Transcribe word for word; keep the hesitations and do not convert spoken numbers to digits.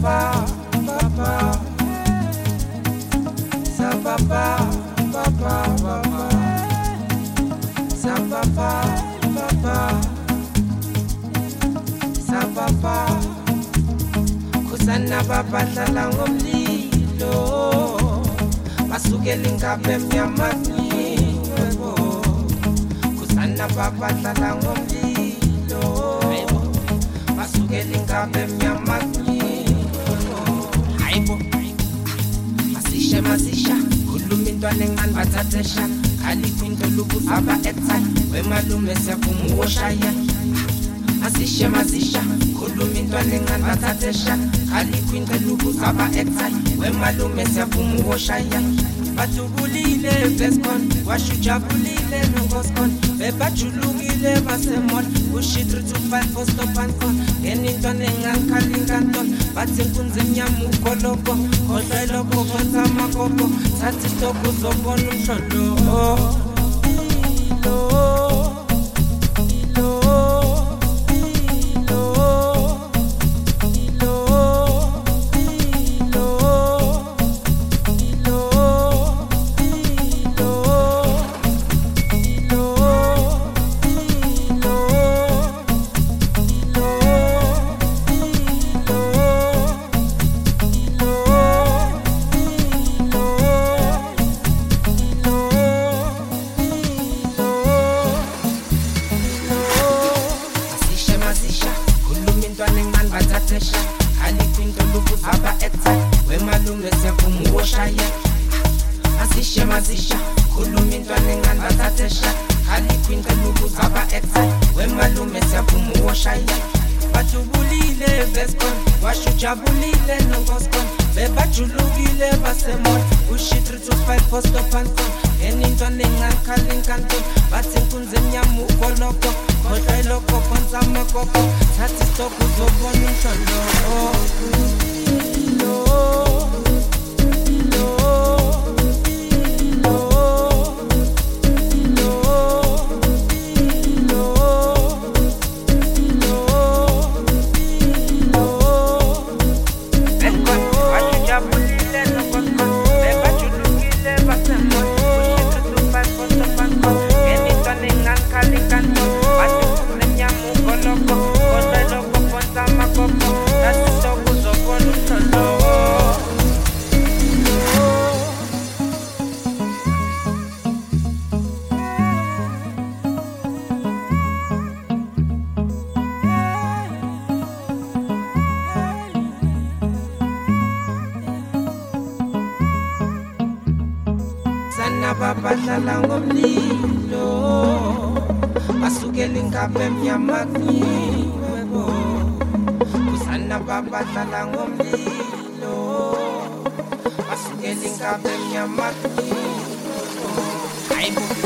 papa, papa, sa papa, papa, papa, sa papa, papa, sa papa. Kusana papa hlala ngomlilo, basukela inkabe emnyamani webo. Kusana papa hlala ngomlilo, basukela inkabe emnyamani webo. Hayibo, masisha masisha, khuluma intwana encane bathathesha. Khali kwinto lukuzaba exile, wemalume siyaphuma uwoshaya. Masisha masisha, khuluma intwana encane bathathesha. Khali kwinto lukuzaba exile, wemalume siyaphuma uwoshaya. Batubulile Bescon, washujabulile nongoskon. Bebajulukile basemon, ushi three two five for stop and con. Enintwana encane khali nkanton, bathi inkunzi emnyama ugoloko. Khohlwa ilokho kwenza amakoko, thatha isitoko uzobona umsholo. Masisha masisha, khuluma intwana encane bathathesha. Khali kwinto lukuzaba exile, wemalume siyaphuma uwoshaya. Batubulile Bescon, washujabulile nongoskon. Bebajulukile basemon, ushi three two five for stop and con. Enintwana encane khali nkanton, bathi inkunzi emnyama ugoloko. Khohlwa ilokho kwenza amakoko, thatha isitoko uzobona umsholo. Sana papa hlala ngomlilo, basukela inkabe emnyamani webo. Kusana papa hlala ngomlilo, basukela inkabe emnyamani webo. Hayibo.